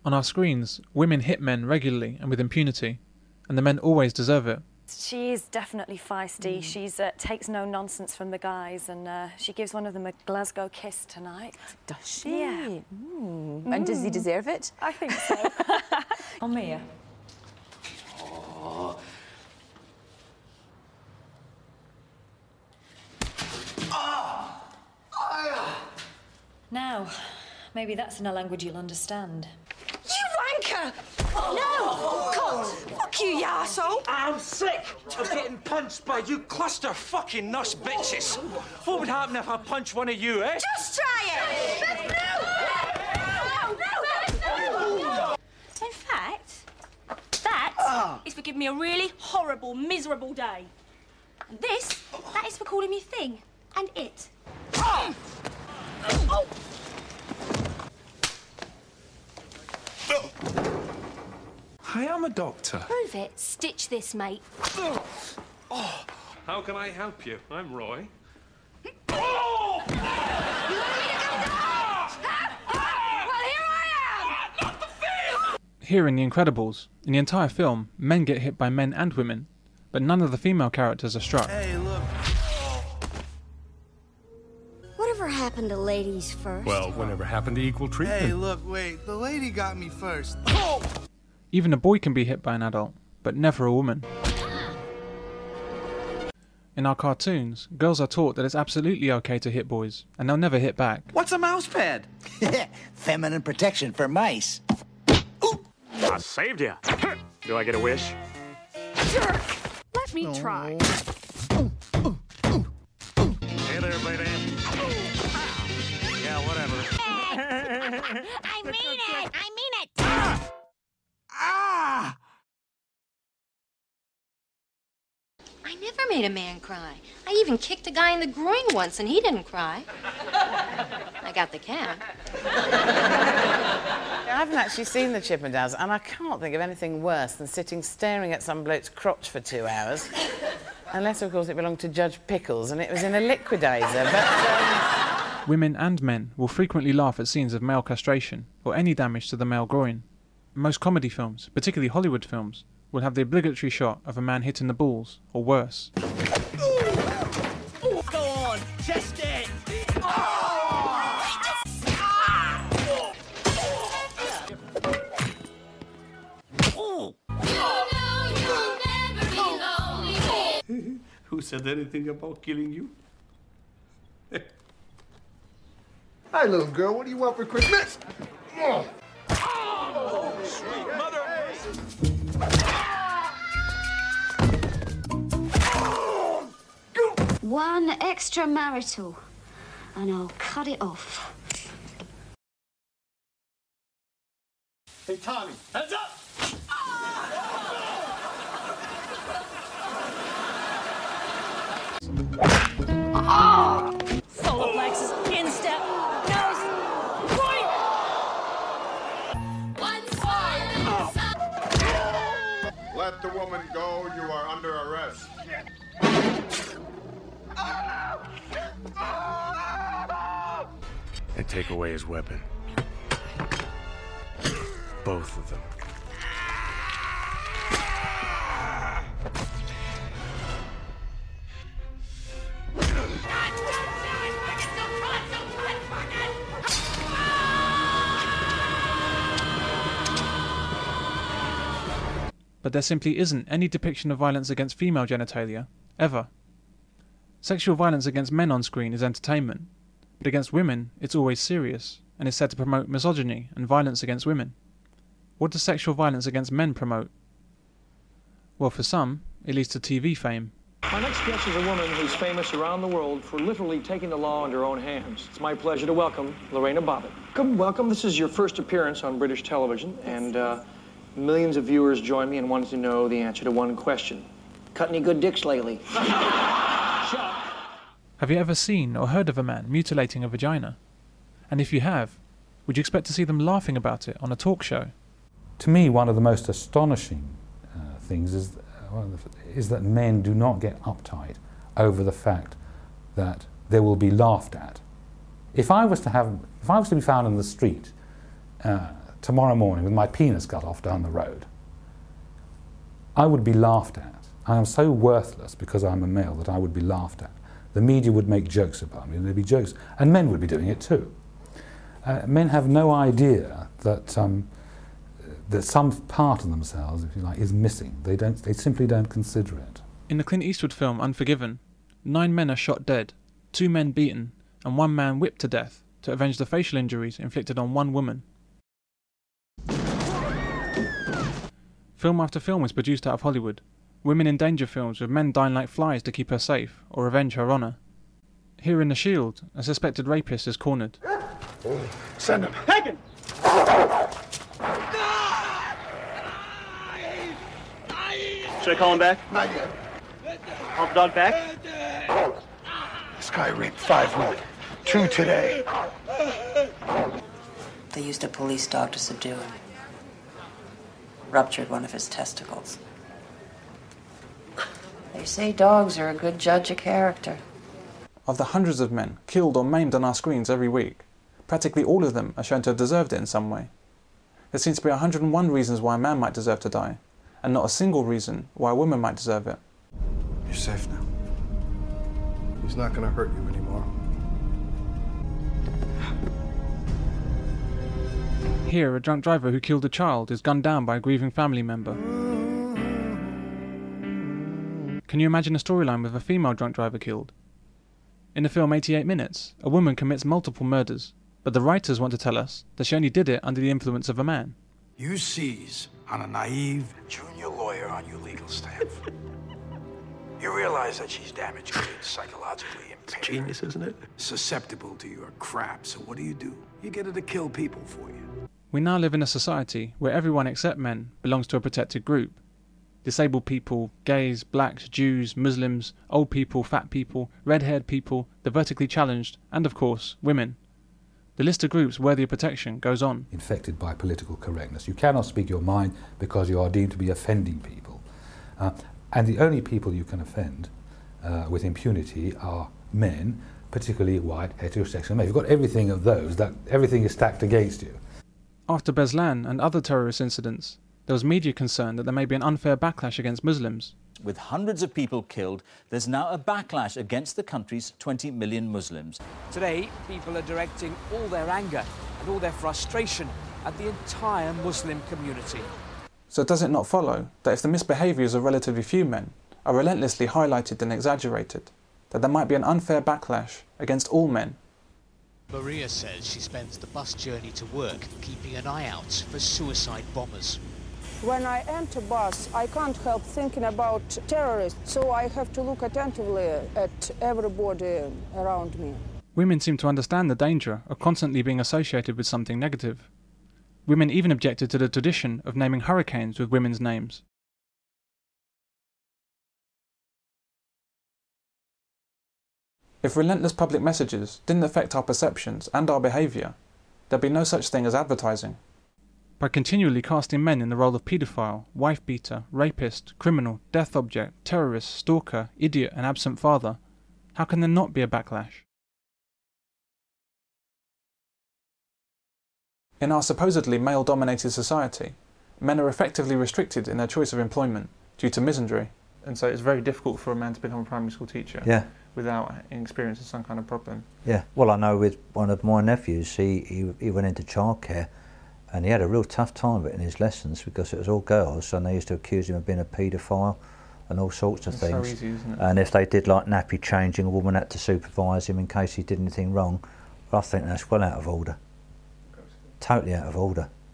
On our screens, women hit men regularly and with impunity, and the men always deserve it. She is definitely feisty. She takes no nonsense from the guys, and she gives one of them a Glasgow kiss tonight. Does she? Yeah. And does he deserve it? I think so. Oh, Mia. Oh. Now, maybe that's in a language you'll understand. You wanker! No! God! Fuck you, you arsehole! I'm sick of getting punched by you cluster fucking nuss bitches. What would happen if I punch one of you, eh? Just try it! No! In fact, that is for giving me a really horrible, miserable day. And this, that is for calling me thing and it. I am a doctor. Prove it. Stitch this, mate. How can I help you? I'm Roy. Well, here I am! Here in The Incredibles, in the entire film, men get hit by men and women, but none of the female characters are struck. Hey, look. Whatever happened to ladies first? Well, whatever happened to equal treatment? Hey, look, wait. The lady got me first. Even a boy can be hit by an adult, but never a woman. In our cartoons, girls are taught that it's absolutely okay to hit boys, and they'll never hit back. What's a mouse pad? Feminine protection for mice. I saved you. Do I get a wish? Jerk! Let me try. Hey there, baby. Yeah, whatever. I mean it! I mean it! Ah! I never made a man cry. I even kicked a guy in the groin once, and he didn't cry. I got the cab. I haven't actually seen the Chippendales, and I can't think of anything worse than sitting staring at some bloke's crotch for 2 hours. Unless, of course, it belonged to Judge Pickles, and it was in a liquidator, but... Women and men will frequently laugh at scenes of male castration, or any damage to the male groin. Most comedy films, particularly Hollywood films, will have the obligatory shot of a man hitting the balls, or worse. Go on, chest it! Who said anything about killing you? Hi, little girl. What do you want for Christmas? Sweet mother! One extramarital, and I'll cut it off. Hey, Tommy. Heads up! Solar plexus, instep, nose, right! Let the woman go. You are under arrest. And take away his weapon. Both of them. But there simply isn't any depiction of violence against female genitalia, ever. Sexual violence against men on screen is entertainment, but against women it's always serious, and is said to promote misogyny and violence against women. What does sexual violence against men promote? Well, for some, it leads to TV fame. My next guest is a woman who's famous around the world for literally taking the law into her own hands. It's my pleasure to welcome Lorena Bobbitt. Welcome. This is your first appearance on British television, and millions of viewers join me in wanting to know the answer to one question. Cut any good dicks lately? Have you ever seen or heard of a man mutilating a vagina? And if you have, would you expect to see them laughing about it on a talk show? To me, one of the most astonishing things is that men do not get uptight over the fact that they will be laughed at. If I was to be found in the street tomorrow morning with my penis cut off down the road, I would be laughed at. I am so worthless because I'm a male that I would be laughed at. The media would make jokes about me, and there'd be jokes, and men would be doing it too. Men have no idea that that some part of themselves, if you like, is missing. They simply don't consider it. In the Clint Eastwood film Unforgiven, 9 men are shot dead, 2 men beaten, and 1 man whipped to death to avenge the facial injuries inflicted on 1 woman. Film after film was produced out of Hollywood. Women in danger films with men dying like flies to keep her safe or avenge her honour. Here in The Shield, a suspected rapist is cornered. Send him. Take him! Should I call him back? Not yet. Call the dog back? This guy raped 5 women. 2 today. They used a police dog to subdue him. Ruptured one of his testicles. They say dogs are a good judge of character. Of the hundreds of men killed or maimed on our screens every week, practically all of them are shown to have deserved it in some way. There seems to be 101 reasons why a man might deserve to die, and not a single reason why a woman might deserve it. You're safe now. He's not going to hurt you anymore. Here, a drunk driver who killed a child is gunned down by a grieving family member. Can you imagine a storyline with a female drunk driver killed? In the film 88 Minutes, a woman commits multiple murders, but the writers want to tell us that she only did it under the influence of a man. You seize on a naive junior lawyer on your legal staff. You realize that she's damaged, psychologically impaired. Genius, isn't it? Susceptible to your crap, so what do? You get her to kill people for you. We now live in a society where everyone except men belongs to a protected group. Disabled people, gays, blacks, Jews, Muslims, old people, fat people, red-haired people, the vertically challenged, and of course, women. The list of groups worthy of protection goes on. Infected by political correctness. You cannot speak your mind because you are deemed to be offending people. And the only people you can offend with impunity are men, particularly white, heterosexual men. You've got everything of those, that everything is stacked against you. After Beslan and other terrorist incidents, there was media concern that there may be an unfair backlash against Muslims. With hundreds of people killed, there's now a backlash against the country's 20 million Muslims. Today, people are directing all their anger and all their frustration at the entire Muslim community. So does it not follow that if the misbehaviours of relatively few men are relentlessly highlighted and exaggerated, that there might be an unfair backlash against all men? Maria says she spends the bus journey to work keeping an eye out for suicide bombers. When I enter bus, I can't help thinking about terrorists, so I have to look attentively at everybody around me. Women seem to understand the danger of constantly being associated with something negative. Women even objected to the tradition of naming hurricanes with women's names. If relentless public messages didn't affect our perceptions and our behaviour, there'd be no such thing as advertising. By continually casting men in the role of paedophile, wife-beater, rapist, criminal, death object, terrorist, stalker, idiot and absent father, how can there not be a backlash? In our supposedly male-dominated society, men are effectively restricted in their choice of employment due to misandry. And so it's very difficult for a man to become a primary school teacher without experiencing some kind of problem. Yeah, well, I know with one of my nephews, he went into childcare and he had a real tough time of it in his lessons because it was all girls and they used to accuse him of being a paedophile and all sorts of things. So easy, isn't it? And if they did like nappy changing, a woman had to supervise him in case he did anything wrong. But I think that's well out of order. Totally out of order.